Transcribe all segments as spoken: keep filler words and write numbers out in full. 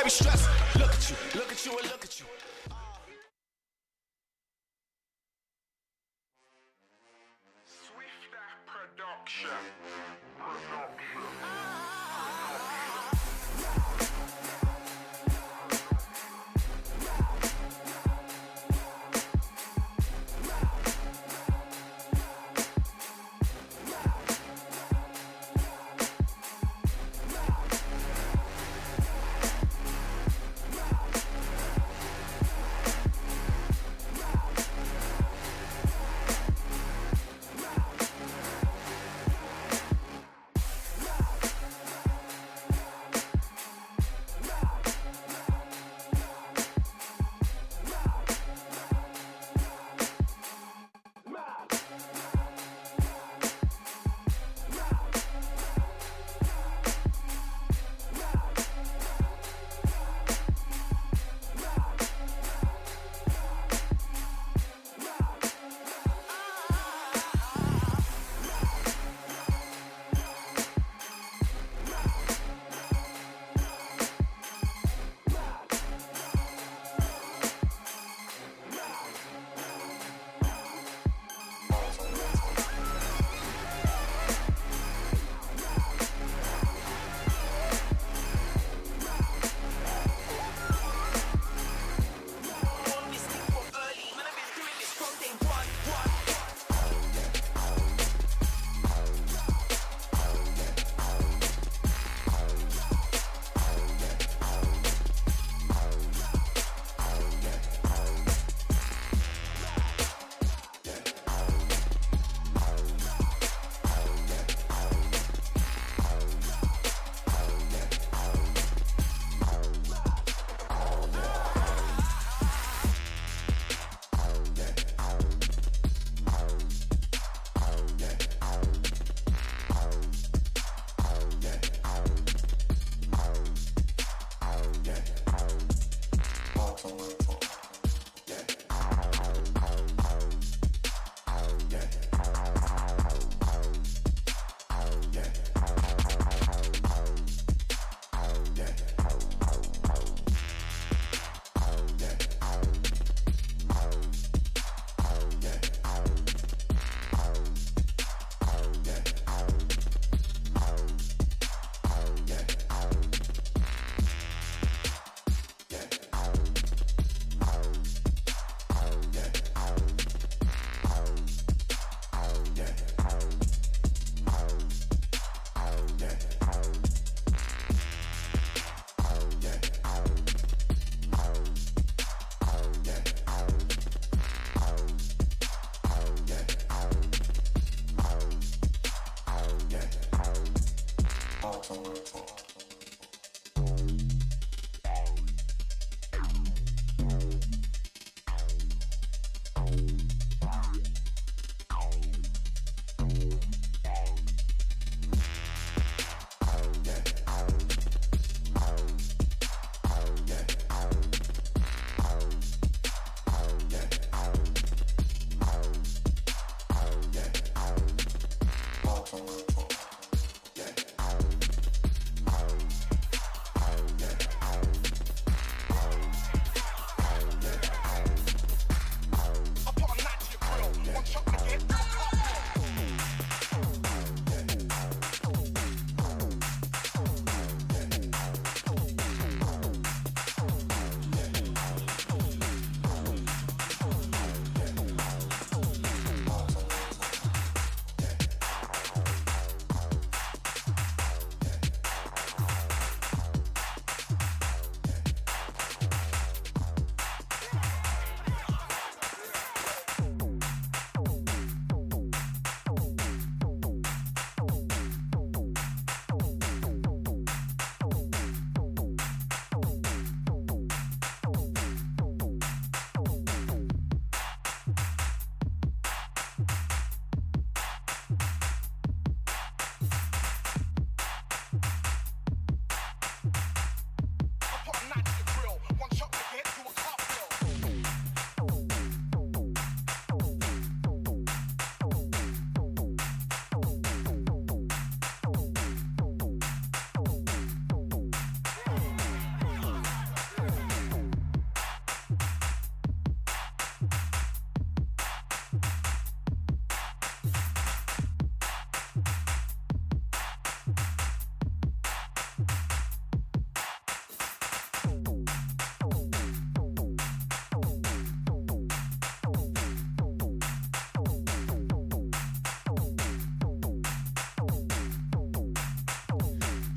very stressed. Look at you, look at you, and look at you. Swift Production. Production.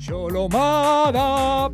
Xolomada.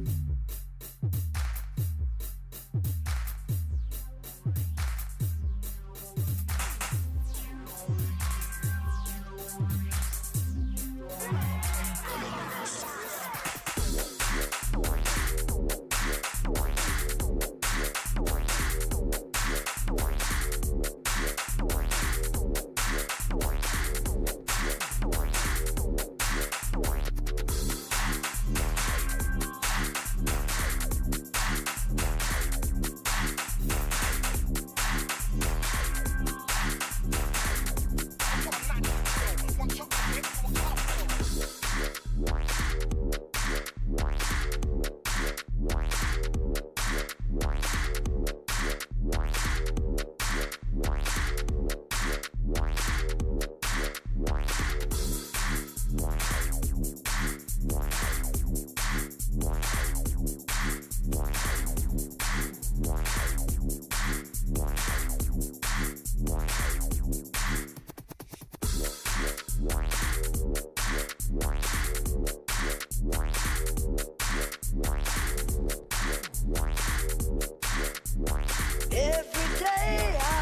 Every day I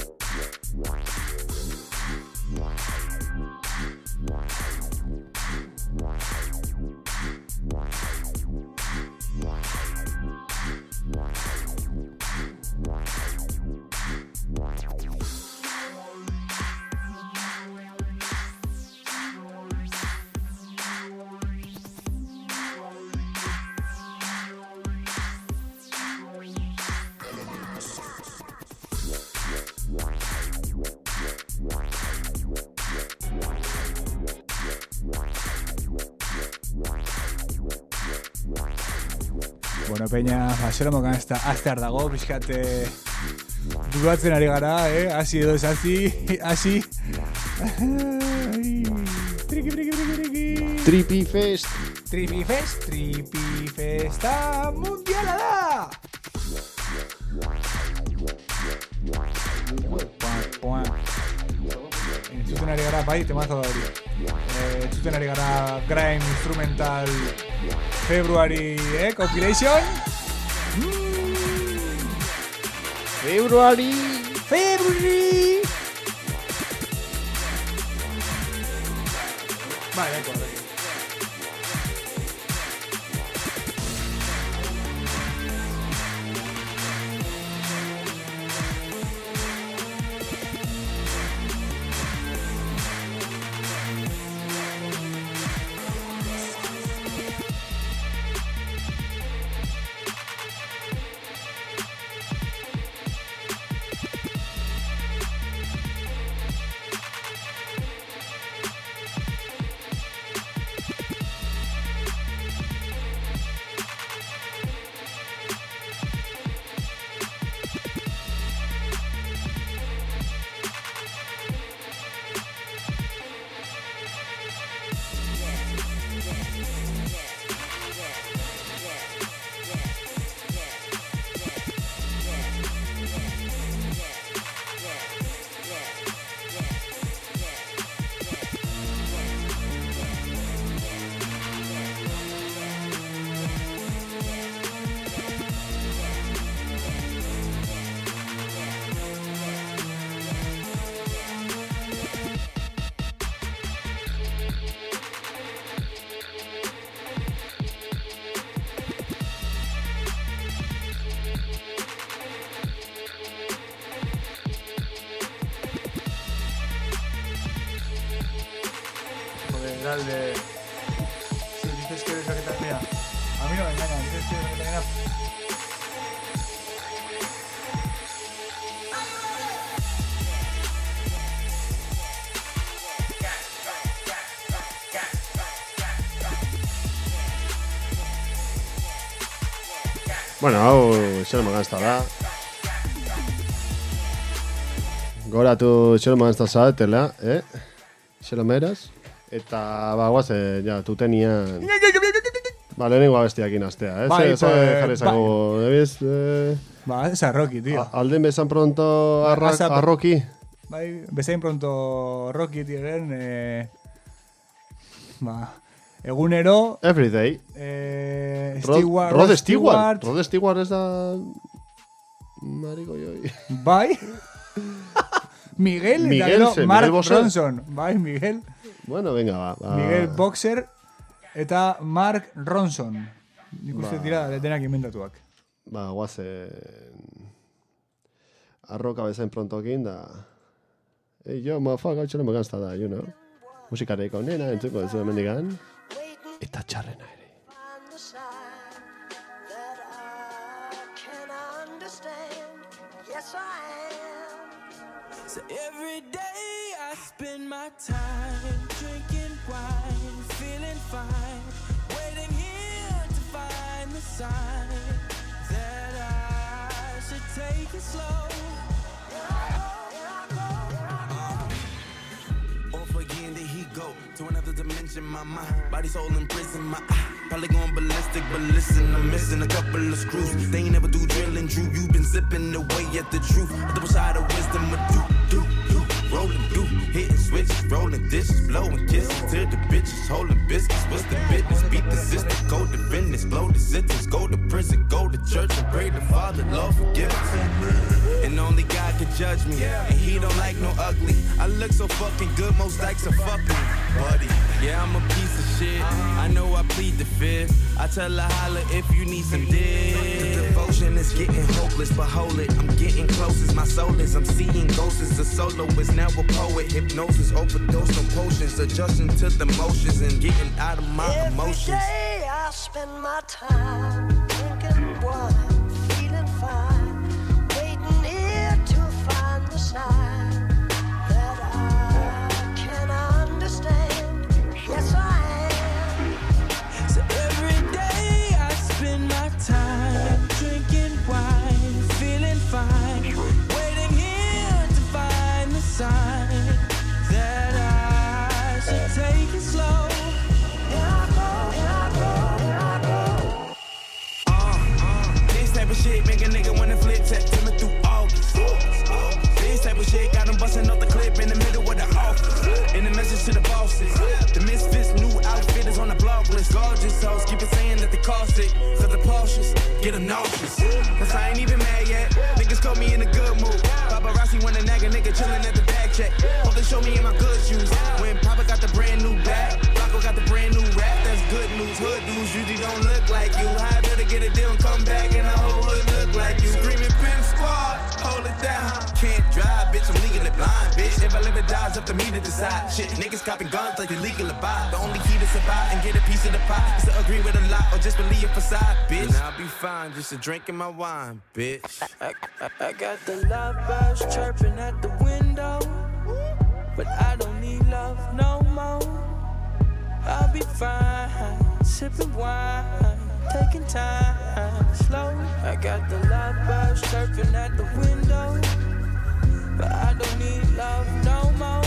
Bueno, peña, aseromokan ez da aztear dago, pixkate dudatzen ari gara, eh? Hasi edo ez hasi, hasi. Triki, triki, triki, triki. Tripi Fest. Tripi Fest, Tripi Festa mundiala da! Puan, puan. Entzuten ari gara, bai, temazo da hori. Eh, entzuten ari gara grime instrumental February, eh, compilation. Mm. Februari. February. Vale, de acuerdo. De... Si dices que eres la que te... Mira, a mí no me engañan, dices que eres la que te engaña. Bueno, hau xeroman gazta da. Goratu xeroman gazta zaetela, eh? Xeromeraz. Eta, ba, guazen, ja, tutenian... Ba, lehenengo abestiakin astea, eh? Bai, Ze, pues, jarri zango, bai. ebiz... Eh... Ba, esa Rocky, tío. Alden bezan pronto arra, Asa- arroki. Bai, bezain pronto Rocky, tío, eren... Eh... Ba... Egunero... Everyday. Eh, Rod, Stewart, Rod Rod Stewart. Rod Stewart ez da... Mariko joi. Bai. Miguel, Miguel, eta ze, gero Mark Miguel Boser. Ronson. Bai, Miguel. Bueno, venga, va. va. Miguel Boxer eta Mark Ronson. Nik uste Ba. dira denak inventatuak. Ba, guazen... Arroka bezain prontokin da... Hey, yo, motherfucker, txelo me ganzta da, you know? Musikareiko nena, entzuko ez hemen digan. Eta txarrena ere. On the side that I can understand. Yes, I am. So every day I spend my time drinking wine, feeling fine, waiting here to find the sign that I should take it slow. Off again, there he go to another dimension. My mind, body, soul in prison. My eye, probably going ballistic, but listen, I'm missing a couple of screws. They ain't never do drilling, Drew. You been zipping away at the truth. A double side of wisdom, a do, do, do. Rolling through, hitting switches, rolling dishes, blowing kisses to the bitches, holding biscuits. What's the business? Beat the system, go to business, blow the sentence, go to prison, go to church and pray to Father, Lord forgive us. And only God can judge me, and He don't like no ugly. I look so fucking good, most likes are fucking buddy. Yeah, I'm a piece of shit. I know I plead the fifth. I tell her holla if you need some dick. The devotion is getting hopeless, but hold it, I'm getting close as my soul is. I'm seeing ghosts as a soloist, now a poet. Hypnosis, overdose on potions, adjusting to the motions and getting out of my Every emotions. day I spend my time drinking wine, feeling fine, waiting here to find the sign that I can understand. Yes, I am. So every day I spend my time drinking wine, feeling fine, waiting here to find the sign that I should take it slow. Here I go, here I go, here I go. Uh, uh, this type of shit make a nigga wanna flip tap to me through August. This type of shit got them busting off the clip in the middle of the office. In the message to the bosses, the misfits new outfit is on the blog list. Gorgeous hoes keep it saying that they cost it, cause the Porsches get them nauseous. Cause I ain't even mad yet, niggas caught me in a good mood. Paparazzi wanna nag a nigga chillin' at the bag check. Hope they show me in my good shoes. When Papa got the brand new bag, Rocco got the brand new rap, that's good news. Hood dudes usually don't look like you. I better get a deal and come back and the whole hood look like you. Screaming pimp squad, hold it down. Can't drive, bitch, I'm legally blind, bitch. If I live or die, it's up to me to decide. Shit, niggas copping guns like they legal to buy. The only key to survive and get a piece of the pie is to agree with a lot or just believe a facade, bitch. And I'll be fine, just a drinking my wine, bitch. I, I, I got the lovebirds chirping at the window, but I don't need love no more. I'll be fine, sipping wine, taking time slow. I got the lovebirds chirping at the window, but I don't need love no more.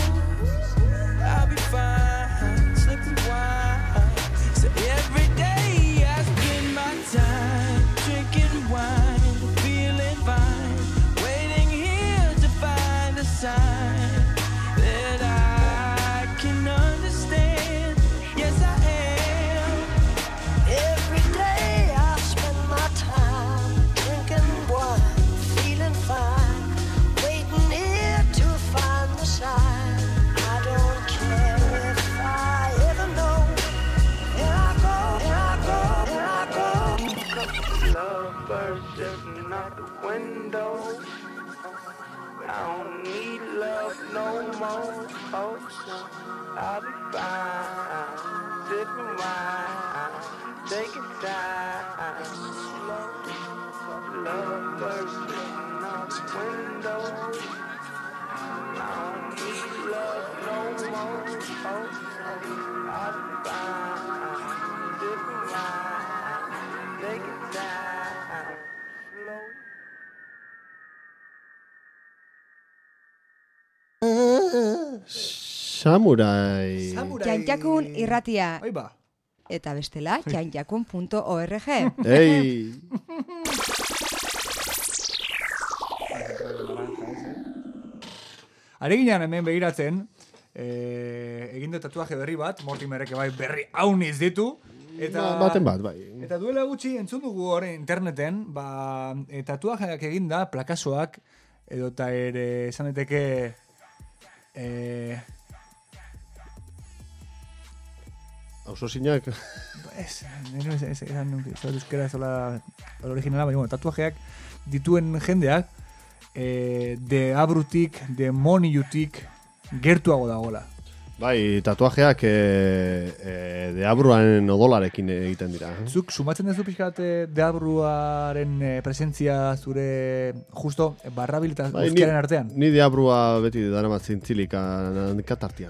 I'll be fine, slipping wine. So every day I spend my time drinking wine, feeling fine, waiting here to find a sign that I can understand. Yes, I am. Every day I spend my time drinking wine, feeling fine, waiting here to find the sign. I don't care if I ever know. Here I go, here I go, here I go. Lovebirds sitting out the window. I don't need love no more. Oh, I'll be fine, sipping wine, taking time. Lovebirds sitting out the window. I don't need love no more. Oh, I'll be fine, sipping wine, taking time. Slow. Samurai. Txantxakun irratia. Bai ba. Eta bestela, txantxakun punto org. Ei. Areginan hemen begiratzen, eh, egin du tatuaje berri bat, Mortimerrek bai berri hauniz ditu. Eta, Ba- baten bat, bai. Eta duela gutxi entzun dugu horren interneten, ba, e, tatuajeak egin da, plakasoak, edo eta ere esan daiteke e, Ausosinak. ez, ez, ez, esan nuke, ez dut euskera zola originala, baina bueno, tatuajeak dituen jendeak e, de abrutik, de moniutik gertuago dagoela. Bai, tatuajeak e, e, deabruaren odolarekin egiten dira. Eh? Zuk sumatzen duzu pixkat eh, deabruaren eh, presentzia zure justo barrabil eta Bai, guztiaren ni, artean. Ni deabrua beti daramat zintzilik katartian.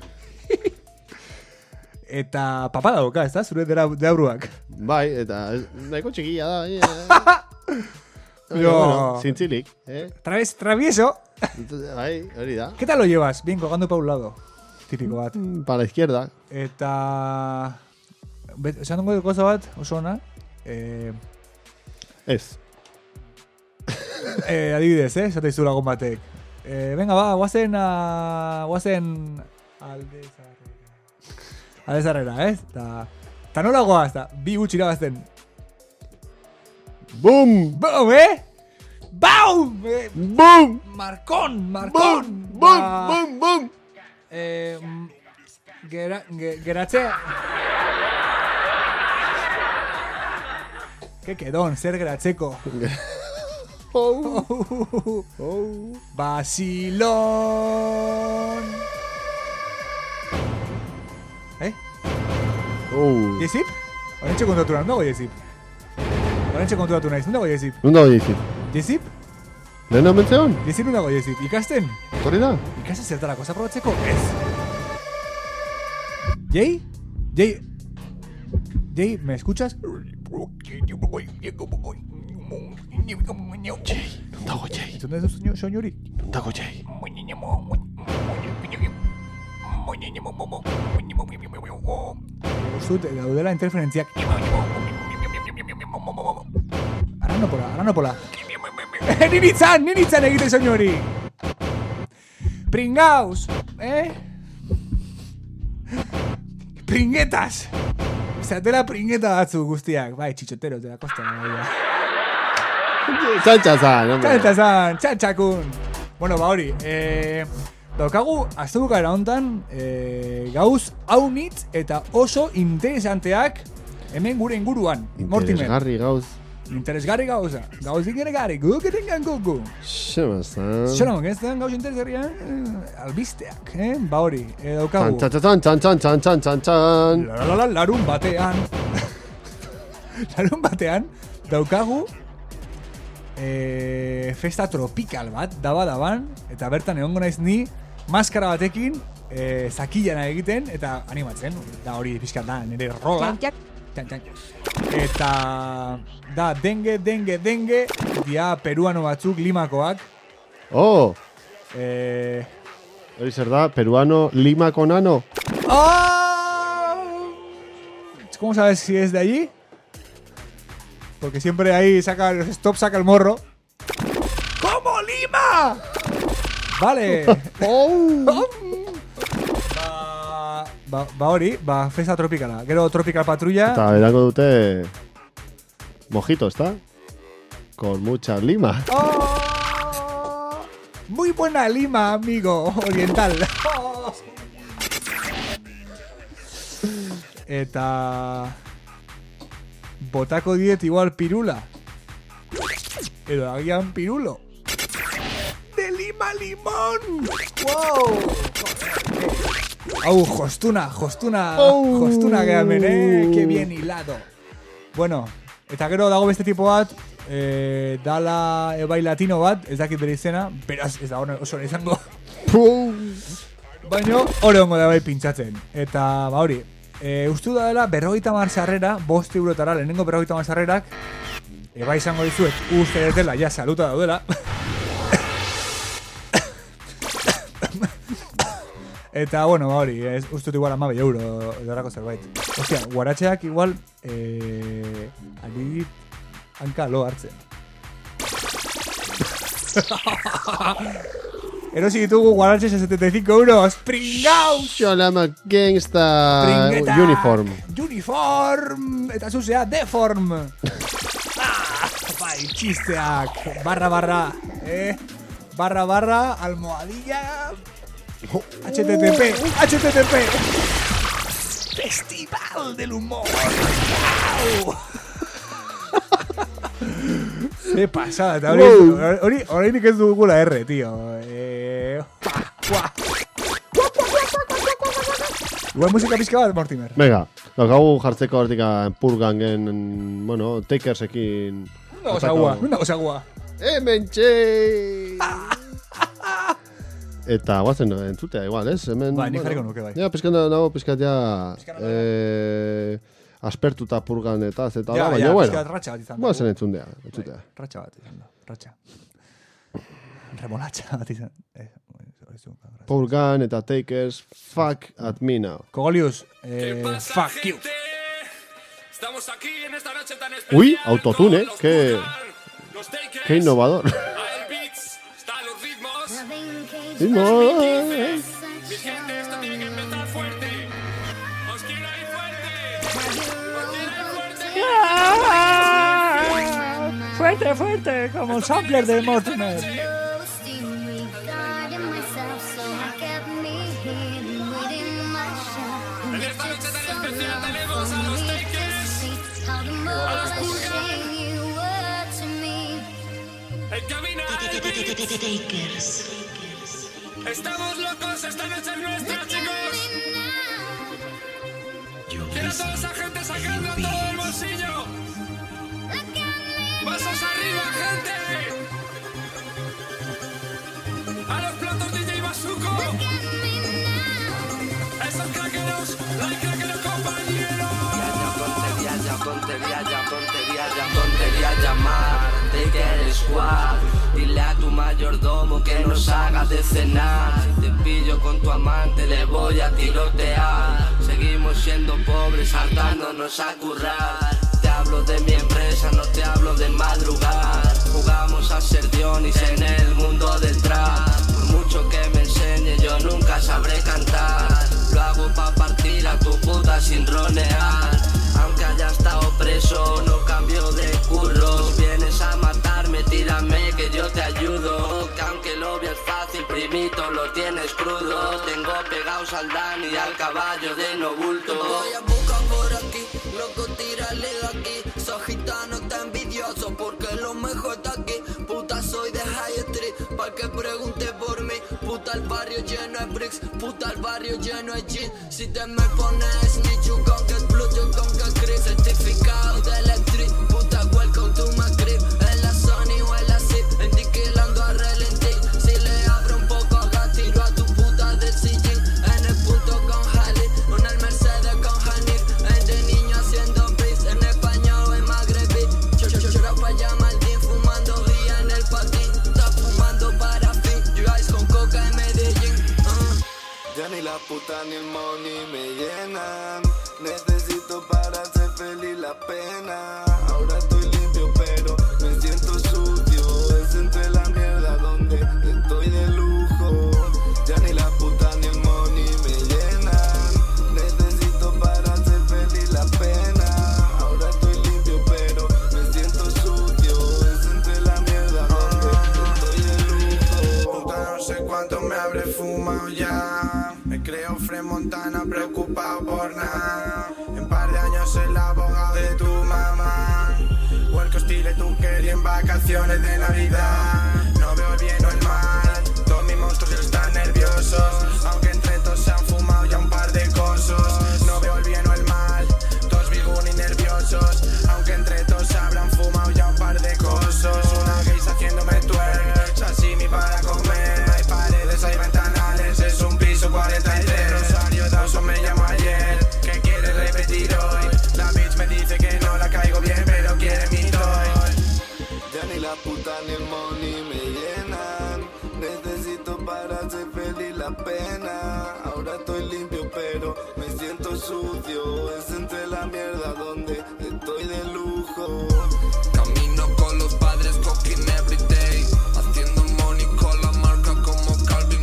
Eta papa dauka, ez da? Zure dera- deabruak. Bai, eta ez- nahiko txikia da. Eh? Jo. Bueno, zintzilik. Eh? Traves, travieso. Bai, hori da. ¿Qué tal lo llevas? Bien, colgando para un lado. Típico bat. Para la izquierda. Eta... bet- Esan dugu gauza bat, oso ona. Eh, Ez. eh, adibidez, eh? Zata izu lagun batek. Eh, venga, ba, guazen a... Guazen... Alde zarrera. Alde zarrera, ez? Ta... Ta nola goaz, ta bi gutxi irabazten. Bum! Bum, eh? Baum! Eh, Bum! Marcón, Marcón! Bum! Ba, Bum! Bum! Bum! Eh, mm, gera, ge, geratzea... Ke kedon, zer geratzeko. Oh! Oh! Basilón. Eh? Oh! Jesip? Horentxe kontuatu nahi, dago Jesip? Horentxe kontuatu nahi, dago Jesip? Non dago jizit? Jesip? Lehen omen zeon? Jesip dago Jesip? Ikasten? Hori da? Ikasten zertarako, zaprobatzeko? Ez. Jei? Jei? Jei, ¿me escuchas? Jei, non dago Jei? Entzun da ez soinu hori? Non dago Jei? Uzut, daudela interferentziak. Aranopola, aranopola. Ninitzan, ninitzan egite soinu hori. Pringaus, eh? Pringetas. Zatela pringeta batzu guztiak. Bai, txitxoteros de la costa. Txantxazan, hombre. Txantxazan, txantxakun. Bueno, ba hori, eh, daukagu, azte bukara hontan, eh, gauz haunitz eta oso interesanteak hemen gure inguruan. Mortimer. Interesgarri gauz. Interesgarri gauza. Gauz interesgarri, guketengan gugu. Xemazan. Xeran, ez den gauz interesgarrian, eh, albisteak, eh? Ba hori, eh, daukagu. Txantxazan, txantxan, txantxan, txantxan. La, la, la, larun batean. larun batean, daukagu eh, festa tropikal bat, daba daban, eta bertan egongo naiz ni, maskara batekin, eh, zakilana egiten, eta animatzen, da hori pixkat da, nire rola. Txantxak. Txan, txan. Eta da, denge, denge, denge, dia peruano batzuk, limakoak, Oh, eh, hori zer da, peruano limako nano. ¡Oh! ¿Cómo sabes si es de allí? Porque siempre ahí saca los stop, saca el morro. ¿Cómo Lima? Vale. Oh! ba, ba, ba hori, ba festa tropikala. Gero Tropical Patrulla. Eta erango dute mojito, ¿está? Con mucha lima. ¡Oh! Muy buena Lima, amigo oriental. Oh. Eta botako diet igual pirula. Edo agian pirulo. De Lima Limón. Wow. Au, jostuna, jostuna, Oh. jostuna gehamen, eh? Que bien hilado. Bueno, eta gero dago beste tipo bat, eh, dala ebai latino bat, ez dakit bere izena, beraz ez da hone oso izango. Baina hori ongo da bai pintzatzen. Eta ba hori, e, ustu da dela berrogeita hamar sarrera, bost eurotara lehenengo berrogeita hamar sarrerak, eba izango dizuet, uste dela, ja saluta daudela. Eta, bueno, ba hori, ez, ustut igual amabe euro edarako zerbait. Ostia, guaratxeak igual, eh, adibit, hanka lo hartzen. Erosi ditugu guaraches setenta y cinco euros. Pringaus! Xolama Gangsta Pringeta! Uniform. Uniform! Eta zuzea, deform! Ah, bai, txisteak. Barra, barra. Eh? Barra, barra, almohadilla... H T T P, H T T P. Festival del humor. Wow. Se pasada, eta hori, hori, hori nik ez dugula R, tío. Eh, Igual musika pizka bat, Mortimer. Venga, daukagu jartzeko hortika purgangen, bueno, takersekin. Una gozagua, una gozagua. Hemen txei! Eta guazen entzutea, igual, ez? Hemen, Ba, nik jarriko nuke, bai. Ja, pizkan nago, pizkat ja... Eh, aspertuta purgan eta zeta, Ja, baina, ja, bueno. pizkat ratxa bat izan. Guazen entzundea, entzutea. Ratxa bat izan da, ratxa. Remolatxa bat izan. Eh, hori zu, ratxa. Purgan eta takers, fuck at me now. Cogolius, eh, fuck you. Estamos aquí en esta noche tan especial. Uy, autotune, qué, Los Takers, qué innovador. hay beats, están los ritmos. Innovador. Mi gente, esto tiene que empezar fuerte. Os quiero ahí fuerte. Os quiero ahí fuerte. Fuerte, fuerte, como el sampler de Mortimer. En esta noche tan especial tenemos a los Takers, a los Purgan. En cabina, el beats. Estamos locos, esta noche es nuestra, chicos. Quiero a toda esa gente sacando todo el bolsillo. Pasos arriba, gente. A los platos D J Bazuco. Esos craqueros, like craqueros compañeros. Tontería ya, tontería ya, tontería ya, tontería llamar. Taker Squad. Dile a tu mayordomo que nos haga de cenar. Si te pillo con tu amante le voy a tirotear. Seguimos siendo pobres, hartándonos a currar. Te hablo de mi empresa, no te hablo de madrugar. Jugamos a ser Dionis en el mundo del trap. Por mucho que me enseñe yo nunca sabré cantar. Lo hago pa' partir a tu puta sin ronear. Aunque haya estado preso no cambio de curro. Si vienes a matarme tírame que yo te ayudo. Que aunque lo veas fácil primito lo tienes crudo. Tengo pegados al Dani y al caballo de no bulto. Voy a buscar por aquí, loco tírale de aquí. Soy gitano, está envidioso porque lo mejor está aquí. Puta soy de High Street, pa' que pregunte por mí. Puta el barrio lleno de bricks, puta el barrio lleno de jeans. Si te me pones snitch, you gon' get blood, you gon' get grip. Certificado de la street, puta welcome to my crib. En la Sony o en la Zip, endiquilando a relentir. Si le abro un poco acá, tiro a tu puta del sillín. En el punto con Harley, una el Mercedes con Hanif. En de niño haciendo beats, en español o en magrebí. Chora pa' allá Maldín, fumando guía en el patín. Está fumando para fin, you guys con coca en Medellín. uh. Ya ni la puta ni el money me llenan. Necesito para hacer feliz la pena. Ahora estoy limpio pero me siento sucio. Es entre la mierda donde estoy de lujo. Ya ni la puta ni el money me llenan. Necesito para hacer feliz la pena. Ahora estoy limpio pero me siento sucio. Es entre la mierda donde estoy de lujo. Puta no sé cuánto me habré fumado ya. Me creo Fred Montana preocupado por nada. En par de años soy el abogado de tu mamá. Work hostile tú querías en vacaciones de Navidad. No veo el bien o el mal. Todos mis monstruos ya están nerviosos. Aunque entre todos se han fumado ya un par de cosas. No veo el bien o el mal. Todos bigún y nerviosos. Aunque entre todos se habrán fumado ya un par de cosas. Una gays haciéndome twerk. Sashimi para comer. No hay paredes, hay ventanales. Es un piso cuarenta y tres. Rosario Dawson me llamó ayer. ¿Qué quiere repetir hoy? La bitch me dice que no la caigo bien, pero quiere mi toy. Ya ni la puta ni el money me llenan. Necesito para hacer feliz la pena. Ahora estoy limpio pero me siento sucio. Es entre la mierda donde estoy de lujo. Camino con los padres, cooking every day. Haciendo money con la marca como Calvin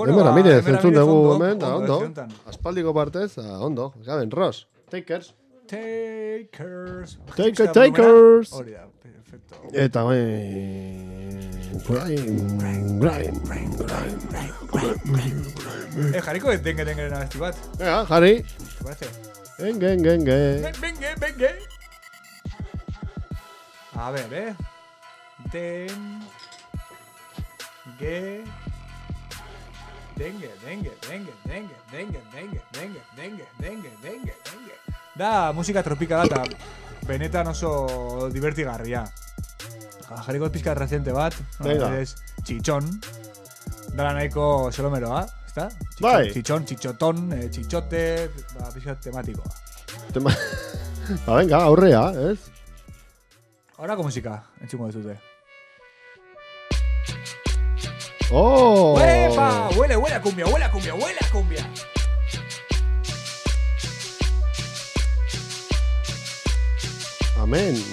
Bueno, Hemen, ba, amire, hemen, zentzun amire, dugu ondo, hemen, da, ondo, ondo. zentan. Aspaldiko partez, da, ondo. Gaben, Ross, Takers. Takers. Taker, Musika Takers. volumena. Hori da, perfecto. Eta, bai... Grind, grind, grind. Eh, jarriko denge dengeren abesti bat. Ega, jarri. ¿Te parece? Enge, enge, enge. Venga, venga. A ver, eh. Den. Ge. Dengue, dengue, dengue, dengue, dengue, dengue, dengue, dengue, dengue, dengue, dengue. Da, musika tropikala eta benetan oso divertigarria. Jarriko pizka reciente bat. Venga. Es Chichón. Dala nahiko xolomeroa, ezta? Chichón, Bai. Chichón, chichotón, eh, chichote, ba, pizka tematikoa. Tema... Ba, venga, aurrea, ez? Ahora musika, entzungo dezute. Oh! ¡Uepa! Huele, huele a cumbia, huele a cumbia, huele a cumbia. Amén.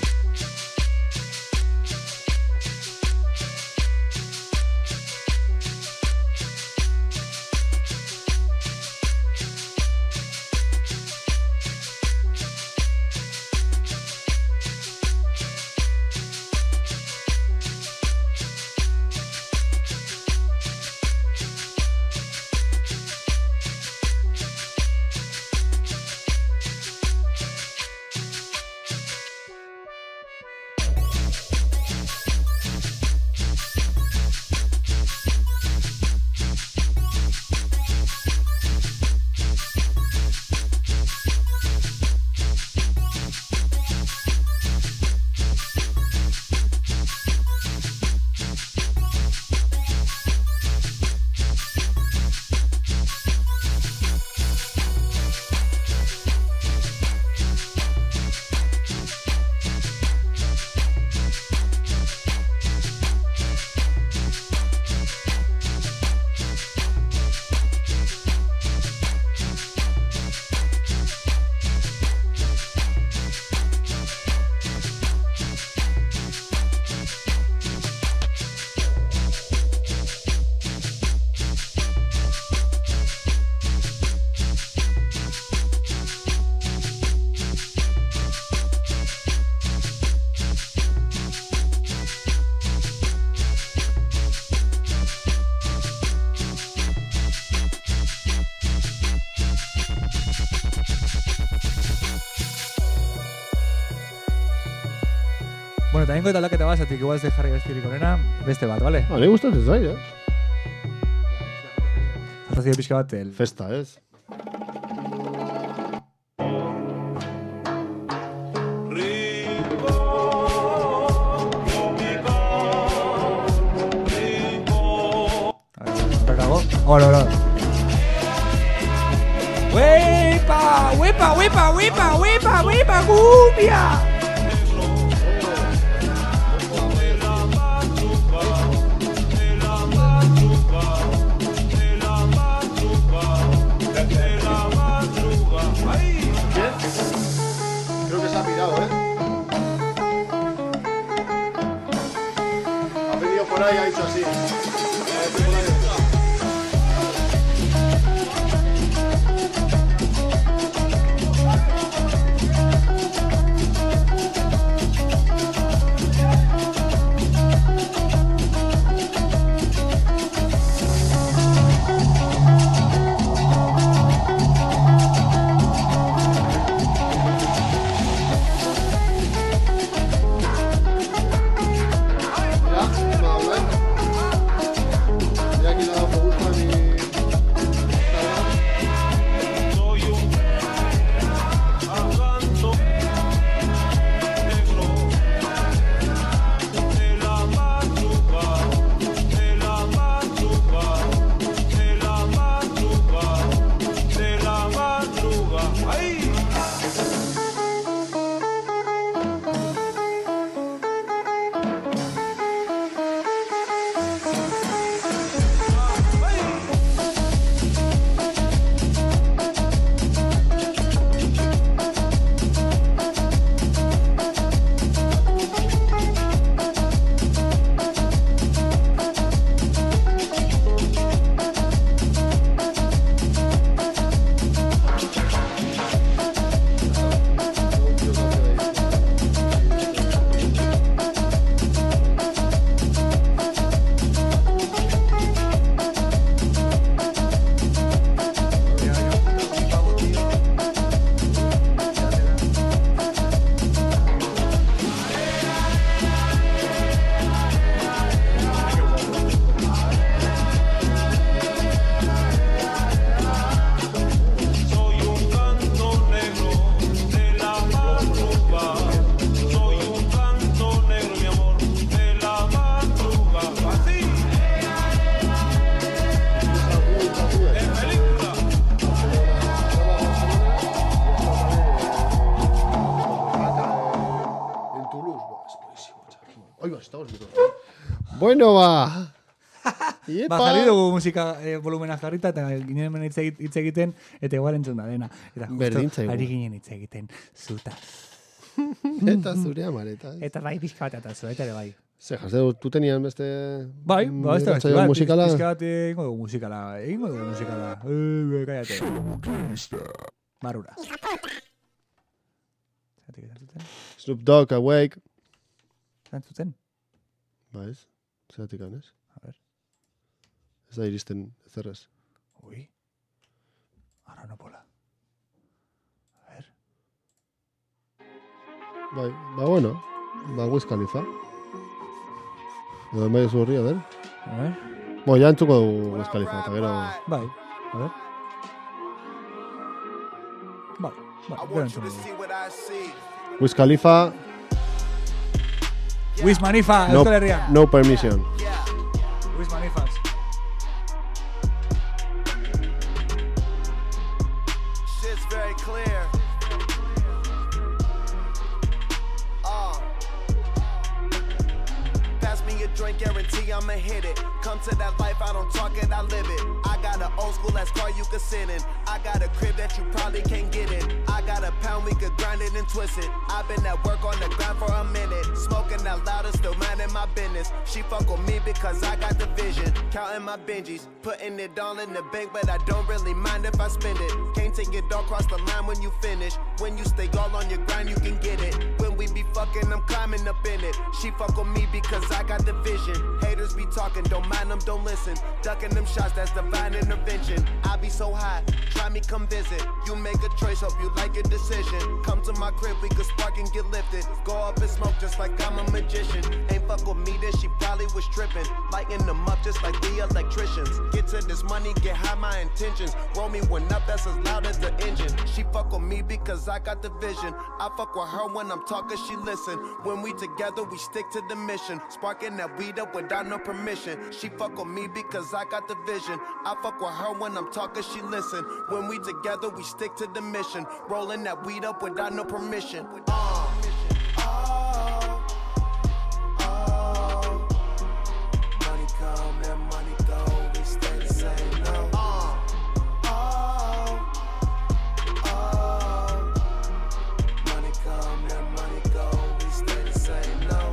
Bueno, también con aldaketa bat, zatik igual ez de jarri bestirik onena, beste bat, vale? Ah, ni gustatzen zait, eh? Arrazio pixka bat, el... Festa, ez? Recago. Hola, hola. ¡Huepa! ¡Huepa, huepa, huepa, huepa, huepa, cumbia! Creo que se ha pirado, ¿eh? Ha venido por ahí y ha dicho así. Bueno, ba. Ba, jarri dugu musika eh, volumena jarrita, eta ginen hemen hitz egit- hitz egiten, eta igual entzun da dena. Eta Berdin justo, zaigu. ari ginen hitz egiten, zutaz. Eta zure amareta. Eta bai pixka bat eta zueta ere bai. Ze, jazte, tu tenian beste... Bai, ba, ez da, irratsaio bat, musikala? pixka bat egingo dugu musikala, egingo dugu musikala. Eh, Kaiate. Barura. Zatik erantzuten? Snoop Dogg, Awake. Erantzuten? Ba ez, zeratik ez? A ver. Ez da iristen ezerrez. Ui. Ara no pola. A ver. Bai, ba bueno, ba Wiz Khalifa. Edo bai ez horri, a ver. A ver. Bo, ja entzuko dugu Wiz Khalifa, eta gero... Bai, a ver. Bai, bai, gero entzun dugu. Wiz Khalifa, Wiz Manifa, no, Euskal Herrian. no permission. Wiz Manifas. Shit's very clear. Uh. Pass me a drink, guarantee I'ma hit it. Come to that life, I don't talk it, I live it. I got an old school ass car you can sit in. I got a crib that you probably can't get in. I got a pound, we could grind it and twist it. I've been at work on the grind for a minute. Smoking out loud and still minding my business. She fuck with me because I got the vision. Counting my Benjis, putting it all in the bank, but I don't really mind if I spend it. Can't take it all across the line when you finish. When you stay all on your grind, you can get it. When we be fucking, I'm climbing up in it. She fuck with me because I got the vision. Haters be talking, don't mind them, don't listen. Ducking them shots, that's divine intervention. I be so high, try me, come visit. You make a choice, hope you like your decision. Come to my crib, we could spark and get lifted. Go up and smoke just like I'm a magician. Ain't fuck with me, then she probably was tripping. Lighting them up just like we electricians. Get to this money, get high my intentions. Roll me one up, that's as loud as the engine. She fuck with me because I got the vision. I fuck with her when I'm talking, she listen. When we together, we stick to the mission. Sparking that weed up without no permission. She fuck with me because I got the vision. I fuck with her when I'm talking, she listen. When we together, we stick to the mission. Rolling that weed up without no permission. Uh. Oh, oh. Money come and money go, we stay the same, no. Uh. Oh, oh. Money come and money go, we stay the same, no.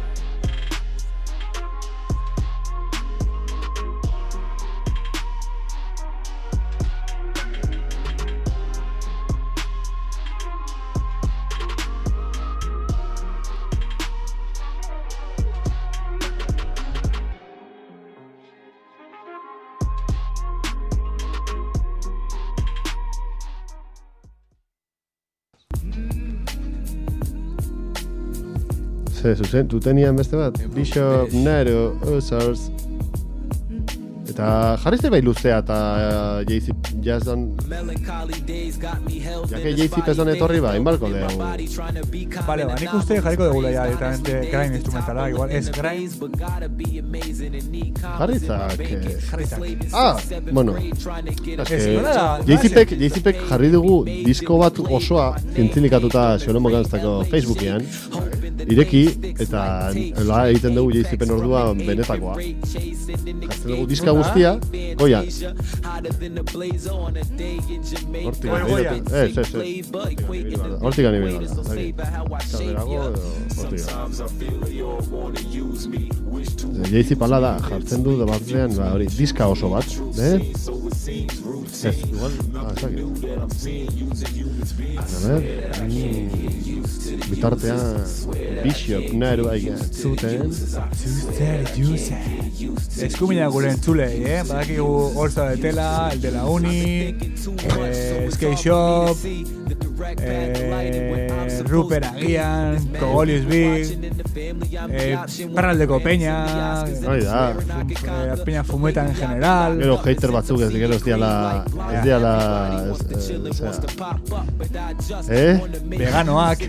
Ze, zuzen, tu tenian beste bat? Bishop, Nero, Ozars. Eta jarrizte bai luzea eta uh, Jay-Z jazzan... Jake Jay-Z pezan etorri ba, inbalko lehau. Bale, ba, nik uste jarriko degula ya directamente grime instrumentala, igual, ez grime. Jarrizak... Eh... Jarrizak. Ah, bueno. Ez, nola da... Jay-Z-pek Jay-Z-pek jarri dugu disko bat osoa zintzilikatuta Xolomo Ganztako Facebookean. Ireki, eta la egiten dugu Jay-Z-pen ordua benetakoa. Jartzen dugu diska guztia, goia. Hortik gani goia. Ez, ez, ez. Hortik gani bera. Kaberago, hortik gani. Jay-Z pala da, jartzen du da batzean, ba, hori, diska oso bat, eh? Ez, igual, ah, esaki. A ver, bitartean, Bishop, Nero, aiga, zuten. Zuten, juzen. Eskumina gure entzulei, eh? Badakigu Olza de Tela, el de la Uni, eh, Skate Shop, eh, Rupert Agian, Cogolius Big, eh, Parraldeko Peña, Hori da. eh, Peña Fumeta en general. Gero hater batzuk ez gero ez diala, ez diala, ez, eh, osea, eh? Veganoak.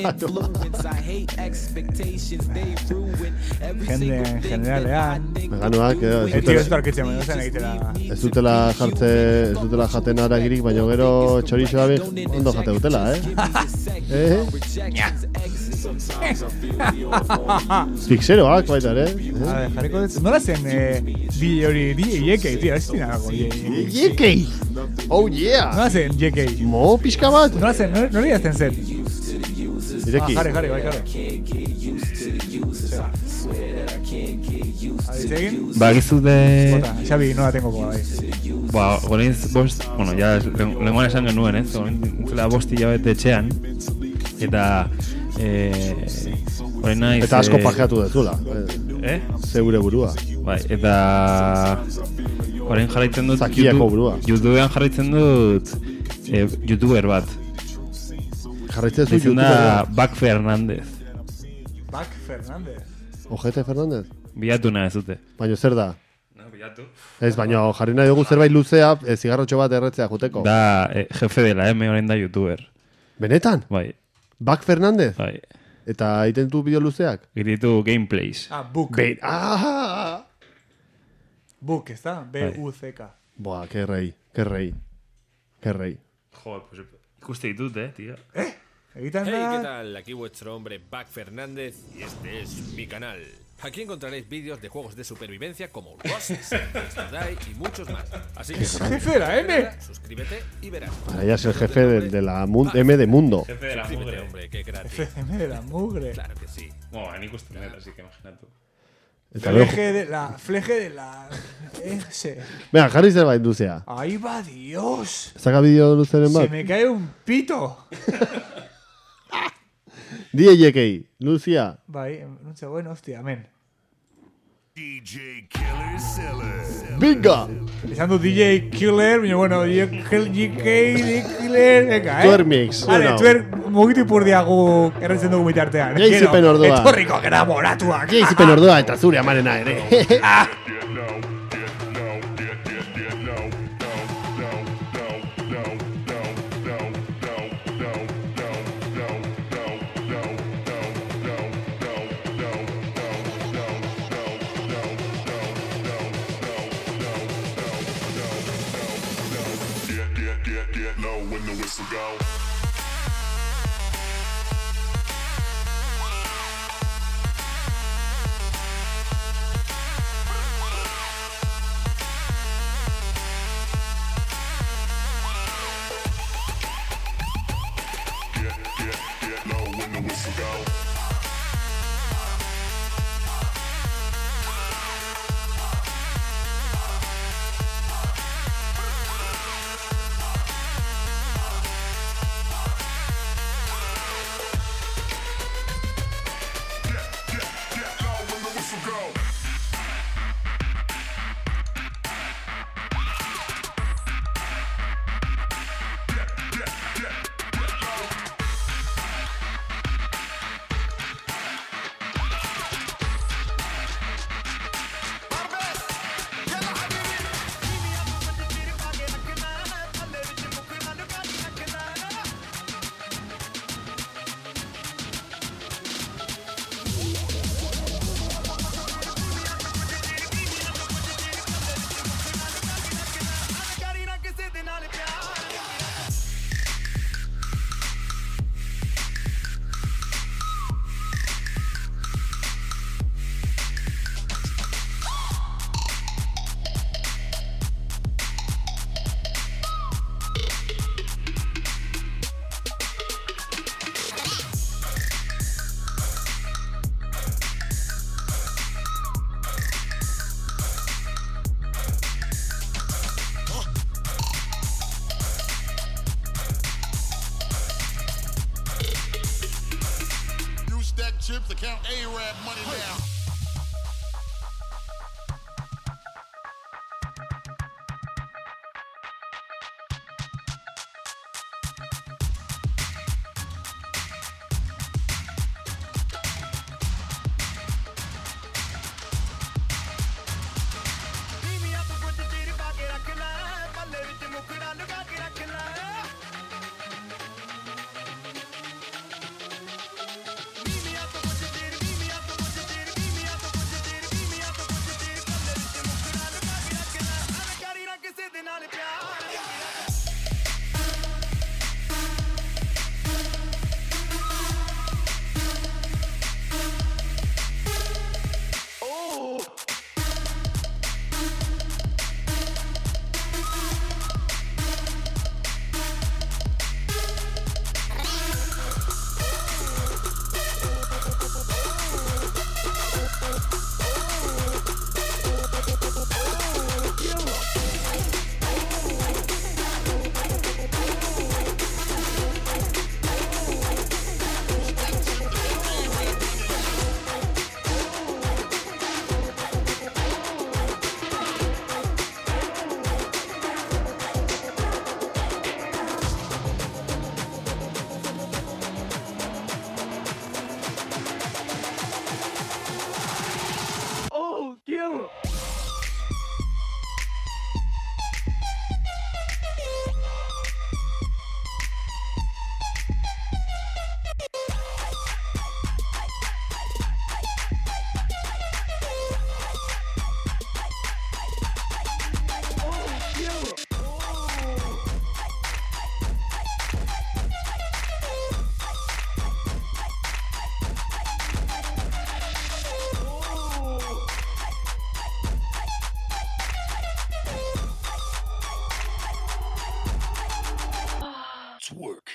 Veganoak. Jende en generalean. Veganoak, eh, ez Eh, tio, ez dutela, barkitzen, ez zen egitela. ez dutela jartze, ez dutela jaten aragirik, baina gero txorixoa bi ondo jate dutela, eh? Eh? Fixeroak baita, ere? A ver, jarriko dut. Nola zen eh, di hori, di J K, tío, ez dira nago. J K! Oh, yeah! Nola zen J K? Mo, pixka bat? Nola zen, nola idazten zen? Ireki. Ah, jarri, jarri, bai, jarri. Abizegin? Ba, gizute... Bota, Xabi, nola tengo koa, bai. Ba, gorenz bost, bueno, ya lenguan esan genuen, ez? Gorentzela bosti jabete etxean. Eta... Eh, goren naiz... Eta asko pajeatu dezula. Eh? Zeure burua. Bai, eta... Goren jarraitzen dut... Zakiako burua. YouTubean jarraitzen dut... Eh, YouTuber bat. Jarraitzen zu YouTuber YouTuber. Bac Fernández. Bac Fernández. Ojete Fernández? Bilatu nahi zute. Baina zer da? No, bilatu. Ez, baina jarri nahi dugu zerbait luzea, e, zigarrotxo bat erretzea juteko. Da, eh, jefe de la M, orain da YouTuber. Benetan? Bai. Bac Fernández? Bai. Eta egiten du bideo luzeak? Egiten gameplays. Ah, Book. Be ah! Book, ez da? B U C K. Buah, que rei, que rei. Que rei. Joder, pues ikuste ditut, eh, tío. Eh? Egiten Hey, da... ¿qué tal? Aquí vuestro hombre Bac Fernández y este es mi canal. Aquí encontraréis vídeos de juegos de supervivencia como Rust, Die y muchos más. Así que jefe de la M. Suscríbete y verás. Ahora ya es el jefe de, de la mun- M de mundo. Jefe de la mugre. Hombre, qué crack. F M de la mugre. Claro que sí. Bueno, en ikusten dut, así que imagínate. Eta gero- Fleje de la... Fleje de la... Ese. Venga, jarri zerbait luzea. Ahí va, Dios. Zaka bideo luzeren Se bat. me cae un pito. D J K, Lucia. Bai, un segundo, hostia, amen. D J Killer Seller. Binga! Esan du D J Killer, baina bueno, D J K, Killer, venga, eh? Twermix, Vale, bueno. twer, mugitu ipurdiagu erretzen dugu bitartean. Jaizipen ordua. Etorriko gara moratuak. Jaizipen ordua eta zure amarena ere. Ah! Chips account A-Rap money down. Let's work.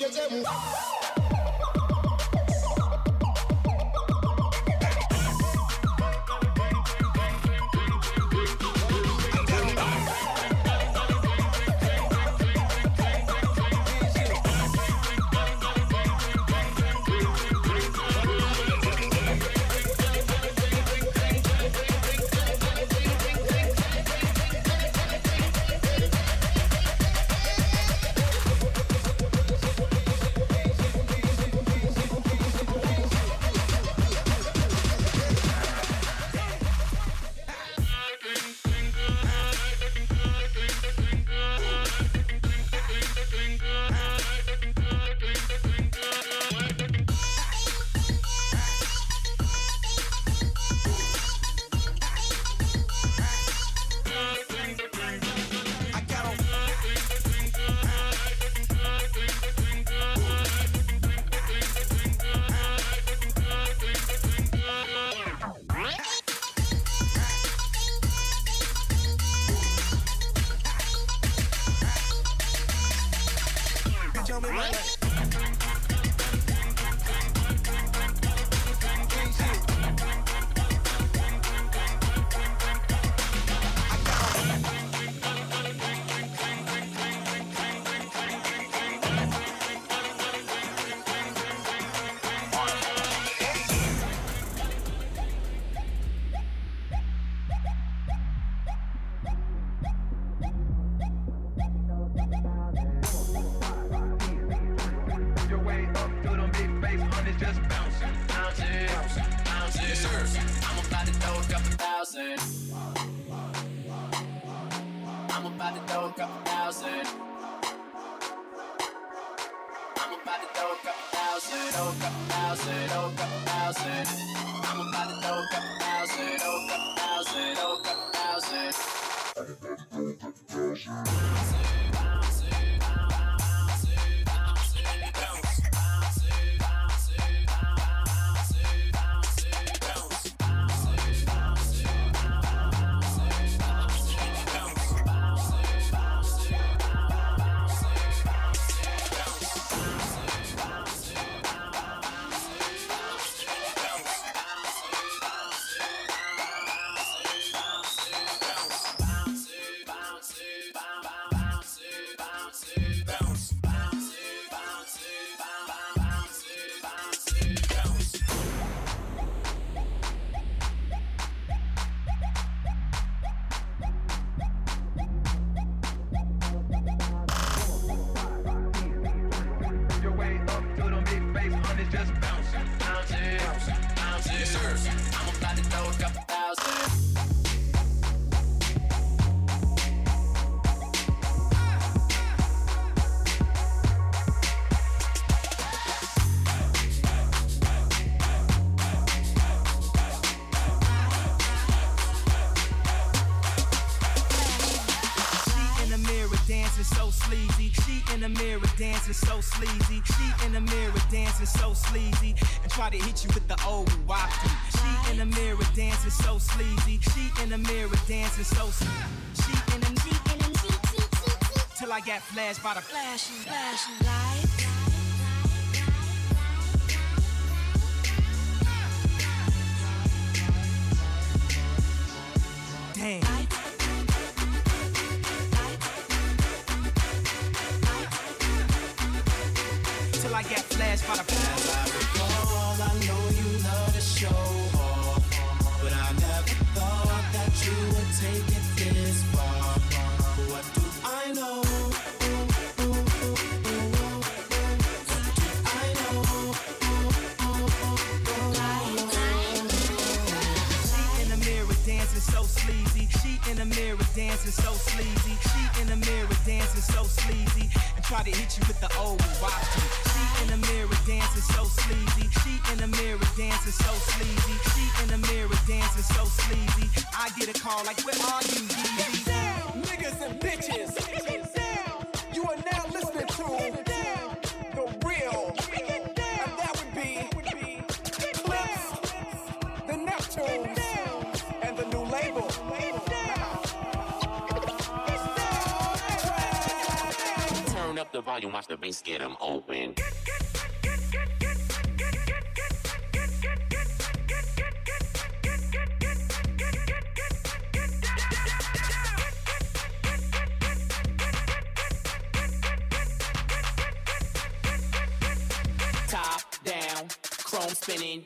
Flash by the flashing, flashing light. Damn. Till I get flashed by the flash. I recall, I know you love to show off, but I never thought that you would take it this far. What do I know? Dancing so sleazy, she in the mirror dancing so sleazy, and try to hit you with the old rock. She in the mirror dancing so sleazy, she in the mirror dancing so sleazy, she in the mirror dancing so sleazy. I get a call like, where are you, Yeezy? Get down, niggas and bitches. Get down. You are now listening to the real, and that would be Clips, the Neptunes, and the new label. Up the volume, watch the bass get them open. Top down, chrome spinning.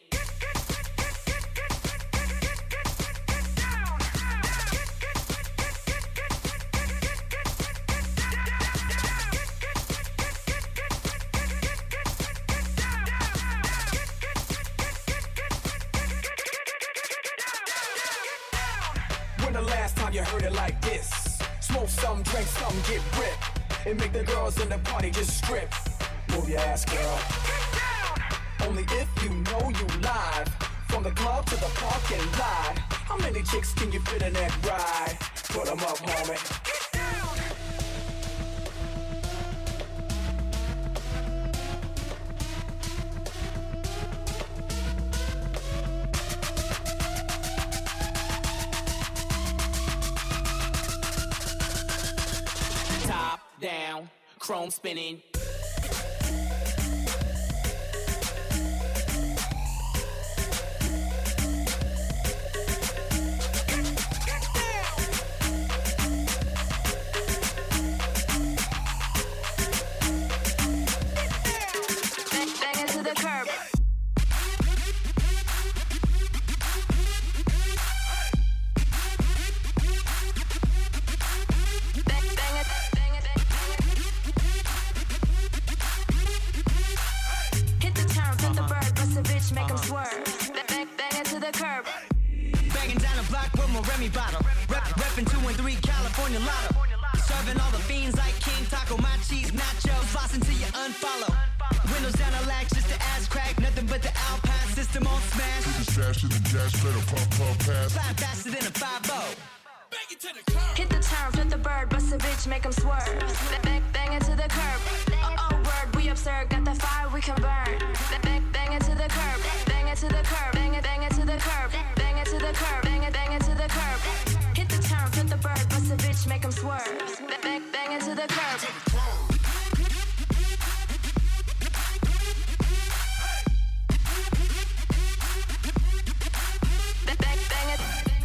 When the last time you heard it like this? Smoke some, drink some, get ripped, and make the girls in the party just strip. Move your ass, girl. Only if you know you live. From the club to the parking lot. How many chicks can you fit in that ride? Put 'em up, homie. Top down, chrome spinning. Bang it to the curb. Bang, bang it, bang it, hit the turn, flip the bird, bust a bitch, make 'em swerve. Bang, bang, bang it to the curb. Banging down the block with my Remy bottle. Rep, reppin' two and three California Lotto. Serving all the fiends like King Taco, my cheese nachos. Floss until you unfollow. Windows down the lax, just the ass crack. Nothing but the Alpine system on smash. To the stash to the dash, better pump, pump, pass. Fly faster than a five oh. Hit the turn, flip the bird, bust a bitch, make 'em swerve. Bang, bang, bang it to the curb. Oh, oh, word, we absurd, got the fire we can burn. Bang, bang, bang it to the curb. Bang it to the curb. Bang it, bang it to the curb. Bang it to the curb. Bang it, bang it to the curb. Hit the turn, flip the bird, bust a bitch, make 'em swerve. Bang, bang, bang it to the curb. Bang, bang, bang it.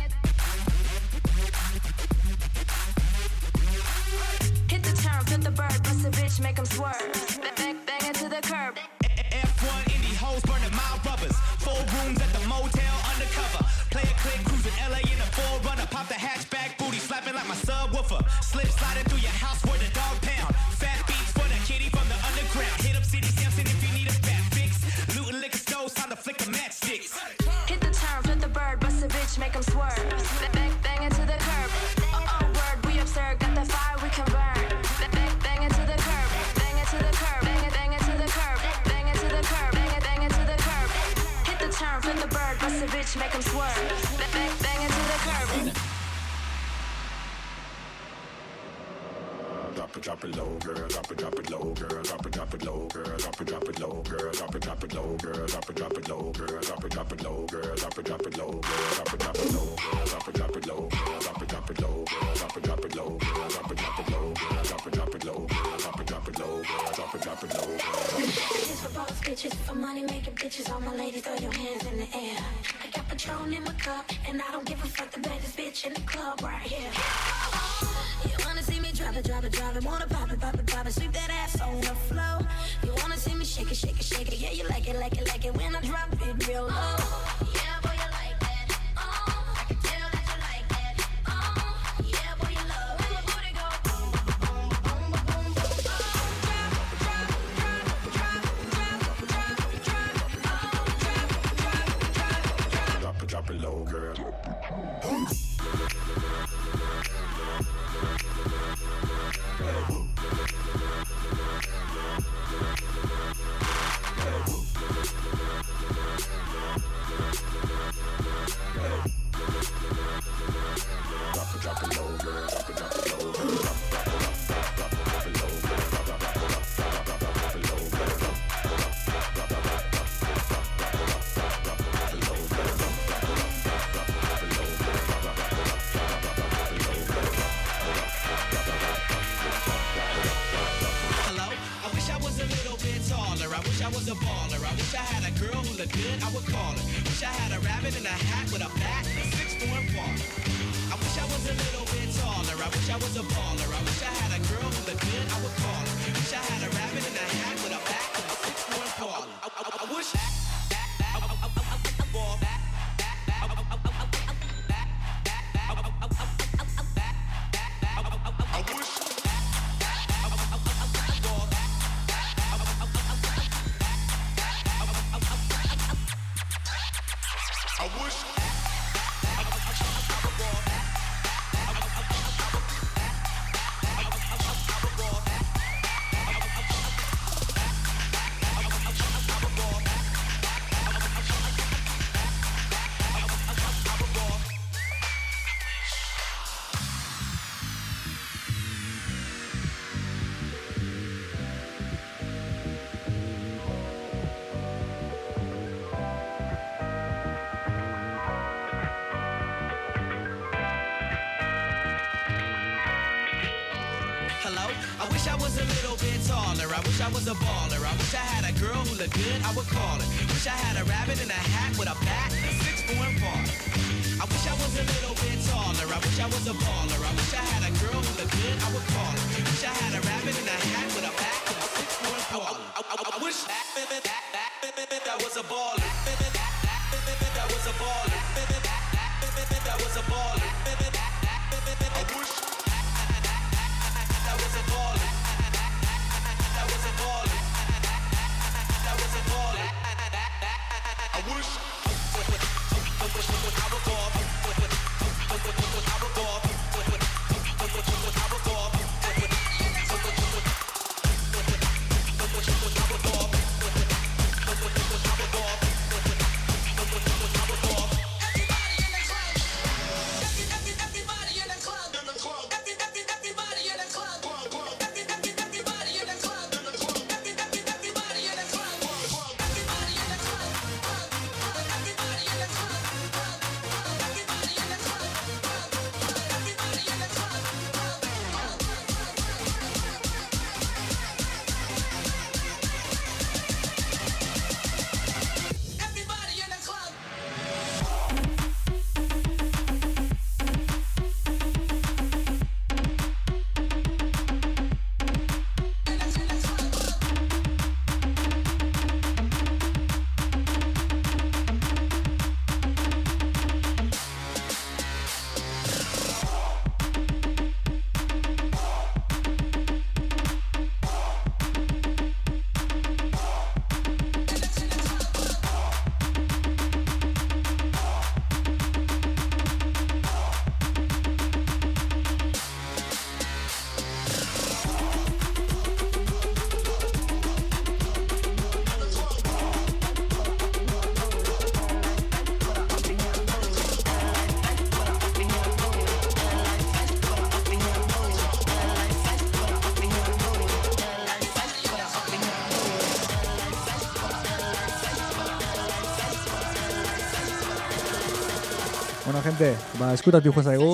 Hit the turn, flip the bird, bust a bitch, make 'em swerve. Bang, bang, bang it to the curb. F one indie hoes burning my rubbers. Four rooms at the motel undercover. Play a click, cruising L A in a four runner. Pop the hatchback, booty slapping like my subwoofer. Slip sliding through your house where the dog pound. Fat beats for the kitty from the underground. Hit up City Sampson if you need a fat fix. Looting liquor stores, time to flick the matchsticks. Hit the turn, flip the bird, bust a bitch, make 'em swerve. Bang, bang, bang it to the curb. Oh, oh, word, we absurd, got the fire we can burn. Bang, bang, bang it to the curb. Bang it to the curb. Bang it, bang it to the curb. Bang it to the curb. Bang it, bang it to the curb. Hit the turn, flip the bird, bust a bitch, make 'em swerve. Bang, bang, bang it to the curb. Drop it, drop it low, girl. Drop it, drop it low, girl. Drop it, drop it low, girl. Drop it, drop it low, girl. Drop it, drop it low, girl. Drop it, drop it low, girl. Drop it, drop it low, girl. Drop it, drop it low, girl. Drop it, drop it low, girl. Drop it, drop it low, girl. Drop it, drop it low, girl. Drop it, drop it low, girl. Drop it, drop it low, girl. Drop it, drop it low, girl. Drop it, drop it low, girl. Drop it, drop it low, girl. This is for boss bitches, for money making bitches. All my ladies, throw your hands in the air. I got Patron in my cup, and I don't give a fuck, the baddest bitch in the club right here. You wanna see me drop it, drop it, drop it. Wanna pop it, pop it, pop it. Sweep that ass on the floor. You wanna see me shake it, shake it, shake it. Yeah, you like it, like it, like it when I drop it real low. Yeah, boy, you like that. Oh, I can tell that you like that. Oh, yeah, boy, you love when my booty go boom, boom, boom, boom, boom, boom. Drop it, drop it low, girl. I wish I was a baller. I wish I had a girl who looked good, I would call her. Wish I had a rabbit in a hat with a bat and a six-form parlor. I wish I was a little bit taller. I wish I was a baller. I wish I had a girl who looked good, I would call her. Wish I had a rabbit in a hat with a bat and a six-form parlor. I, I, I wish. Hello? I wish I was a little bit taller. I wish I was a baller. I wish I had a girl who looked good, I would call her. Wish I had a rabbit in a hat with a bat and a six-form parlor. I wish I was a little bit taller. I wish I was a baller. I wish I had a girl who looked good, I would call her. Wish I had a rabbit in a hat with a bat and a six-form parlor. I, I, I, I wish that, that, that, that, that was a baller. That was a baller. That was a baller. I wish that was a baller. That was a baller. That was a baller. I wish I would ball. I would ball. Bueno, gente, ba, eskutatu jo zaigu.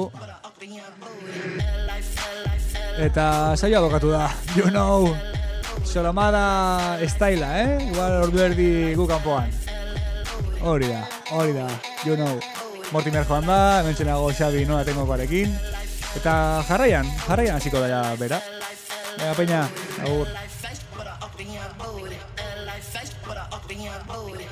Eta saioa bokatu da. You know, Solomada estaila, eh? Igual ordu erdi gu kanpoan. Hori da, hori da, you know. Mortimer joan da, hemen txenago Xabi nola tengo parekin. Eta jarraian, jarraian hasiko da ja bera. Venga, peña, agur.